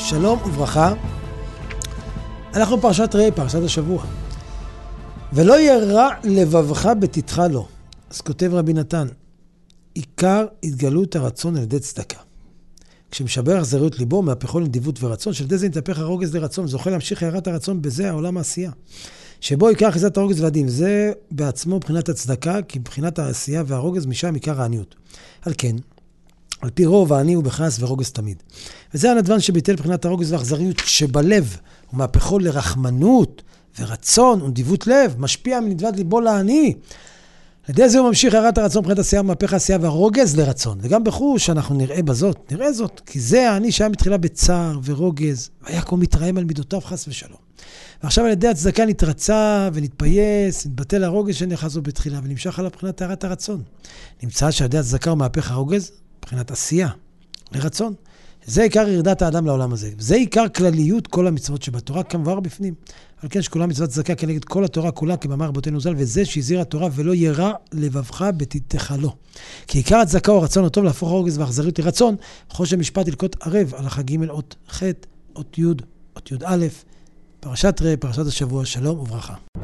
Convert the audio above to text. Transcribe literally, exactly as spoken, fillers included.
שלום וברכה. אנחנו פרשת ראה, פרשת השבוע. ולא ירע לבבך בתתך לו. אז כותב רבי נתן, עיקר התגלות הרצון על ידי צדקה. כשמשבר אכזריות ליבו, מהפכו לנדיבות ורצון, של ידי זה נתהפך הרוגז לרצון, זוכה להמשיך הערת הרצון בזה העולם העשייה. שבו עיקר אחיזת הרוגז והדין, זה בעצמו מבחינת הצדקה, כי מבחינת העשייה והרוגז משם עיקר העניות. על כן, על פי רוב העני הוא בכעס ורוגז תמיד. וזה הנדבן שביטל מבחינת הרוגז והאכזריות שבלב, ומהפכו לרחמנות ורצון ונדיבות לב, משפיע מנדבת ליבו לעני. על ידי זה הוא ממשיך הערת הרצון מבחינת העשייה, מהפך העשייה והרוגז לרצון. וגם בחוש שאנחנו נראה בזאת, נראה זאת, כי זה העני שהיה מתחילה בצער ורוגז, והיה כמו מתרעם על מידותיו חס ושלום. ועכשיו על ידי הצדקה נתרצה ונתפייס, נתבטל הרוגז שנחזו בתחילה, ונמשך עליו מבחינת הערת הרצון. נמצא שעל ידי הצדקה הוא מהפך הרוגז, מבחינת עשייה, לרצון. זה עיקר ירדת האדם לעולם הזה. זה עיקר כלליות כל המצוות שבתורה, כמובן בפנים. על כן שכולה מצוות צדקה כנגד כל התורה כולה, כמאמר רבותינו ז"ל, וזה שהזהיר התורה ולא ירע לבבך בתתך לו. כי עיקר הצדקה הוא הרצון הטוב להפוך הרוגז והאכזריות לרצון, חושן משפט ילקוט ערב, הלכה ג' אות ח', אות י', אות י' א', פרשת ראה, פרשת השבוע, שלום וברכה.